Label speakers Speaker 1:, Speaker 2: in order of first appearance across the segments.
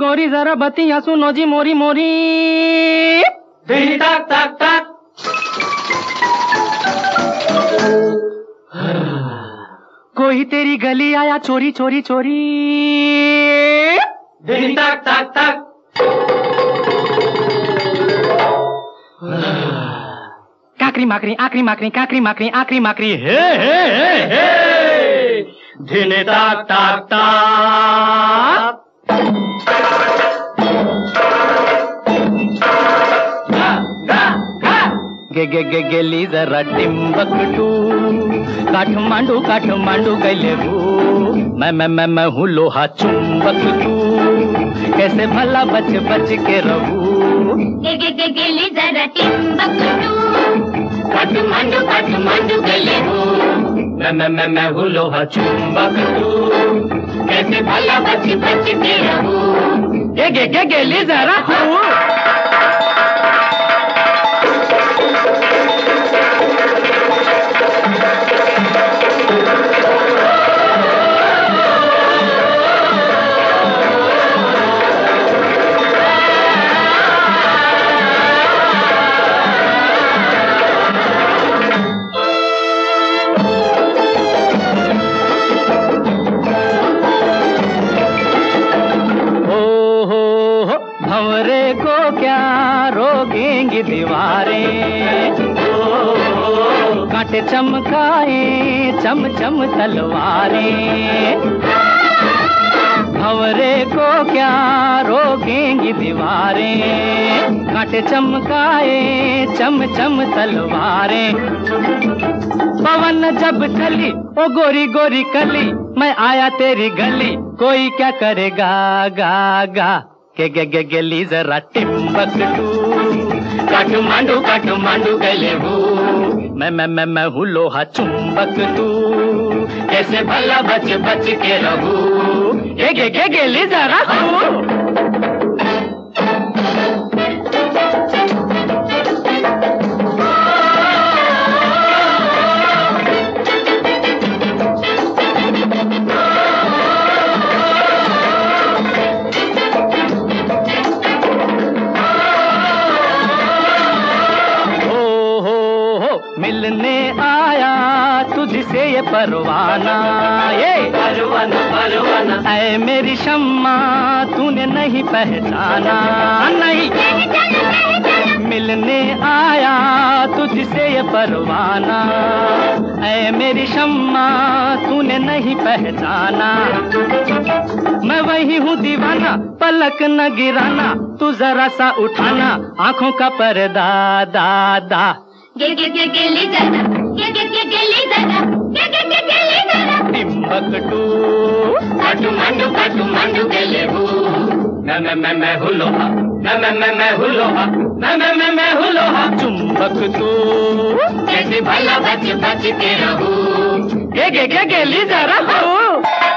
Speaker 1: गोरी जरा बतिया सुनो जी मोरी मोरी।
Speaker 2: धी तक तक तक।
Speaker 1: कोई तेरी गली आया चोरी चोरी चोरी।
Speaker 2: धी तक तक तक।
Speaker 1: काकरी माकरी आकरी माकरी काकरी माकरी आकरी माकरी हे हे हे हे।
Speaker 2: धिने ताक ताक ताक।
Speaker 1: गे गे गे गेली जरा टिम्बकटू, काठमांडू काठमांडू गैले हूँ मैं हूँ लोहा चुंबक तू, कैसे भला बच बच के रहूं।
Speaker 3: गे गे गे गेली जरा टिम्बकटू, काठमांडू काठमांडू गैले हूँ
Speaker 2: मैं हूँ लोहा चुंबक तू, कैसे भला बच बच के रहूं।
Speaker 1: गे गे गे गेली जरा हूँ। भंवरे को क्या रोकेंगी दीवारें, कांटे चमकाए चम चम तलवारें। भंवरे को क्या रोकेंगी दीवारें, कांटे चमकाए चम चम तलवारें। पवन जब चली ओ गोरी गोरी कली, मैं आया तेरी गली, कोई क्या करेगा गा गा। गे गे गे गेली जरा टिम्बकटू,
Speaker 2: काठमांडू काठमांडू गैले हूँ
Speaker 1: मैं हूँ लोहा चुंबक तू,
Speaker 2: कैसे भला बच बच के रहूं।
Speaker 1: गे गे गे गेली जरा हूँ। मिलने आया तुझसे ये परवाना, ये
Speaker 2: परवाना परवाना।
Speaker 1: ऐ मेरी शम्मा तूने नहीं पहचाना, नहीं मिलने आया तुझसे ये परवाना, ऐ मेरी शम्मा तूने नहीं पहचाना। मैं वही हूँ दीवाना, पलक न गिराना, तू जरा सा उठाना आंखों का पर्दा दादा।
Speaker 3: गे गे गे गेली जरा, गे गे गे गेली जरा, गे गे गे गेली जरा
Speaker 1: टिम्बकटू,
Speaker 2: काठमांडू काठमांडू गैले हूँ मैं हूँ लोहा मैं हूँ लोहा मैं हूँ लोहा
Speaker 1: चुंबक तू,
Speaker 2: कैसे भला बच बच के रहूं।
Speaker 1: गे गे गे गेली जरा हूँ।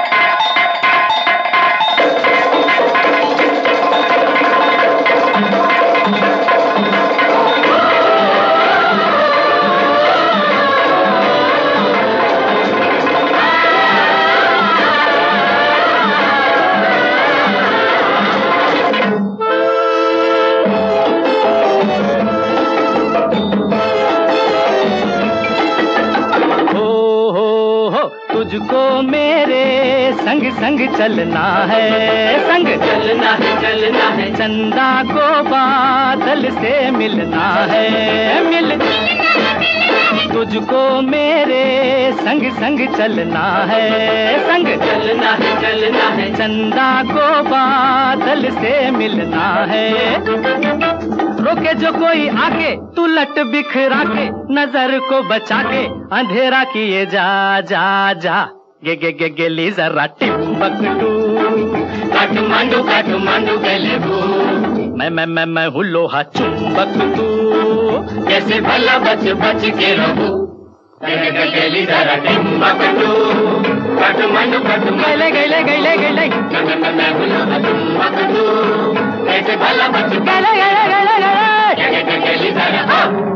Speaker 1: तुझको मेरे संग संग चलना है, संग
Speaker 2: चलना है
Speaker 1: चंदा को बादल से मिलना है, मिल तुझको मेरे संग संग चलना है, संग
Speaker 2: चलना है
Speaker 1: चंदा को बादल से मिलना है। रोके जो कोई आके तू लट बिखरा के, नजर को बचा के अंधेरा किए जा जा जा। गे गे गे गेली जरा टिम्बकटू,
Speaker 2: काठमांडू काठमांडू गैले हूँ
Speaker 1: मैं हूँ लोहा चुंबक तू,
Speaker 2: कैसे भला बच बच के रहूं। गैली जरा टिम्बकटू, काठमांडू काठमांडू
Speaker 1: गैले गैले गैले गैले
Speaker 2: मैं हूँ लोहा चुंबक तू, कैसे भला बच
Speaker 1: गैले गैले गैले गैले
Speaker 2: गैली जरा